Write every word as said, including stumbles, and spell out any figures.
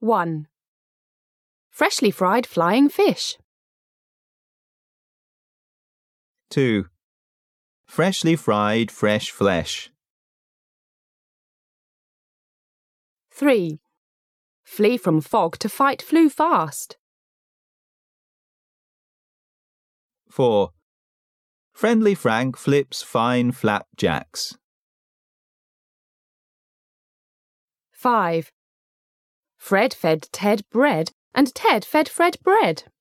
one. Freshly fried flying fish. two. Freshly fried fresh flesh. three. Flee from fog to fight flew fast. four. Friendly Frank flips fine flapjacks. five. Fred fed Ted bread and Ted fed Fred bread.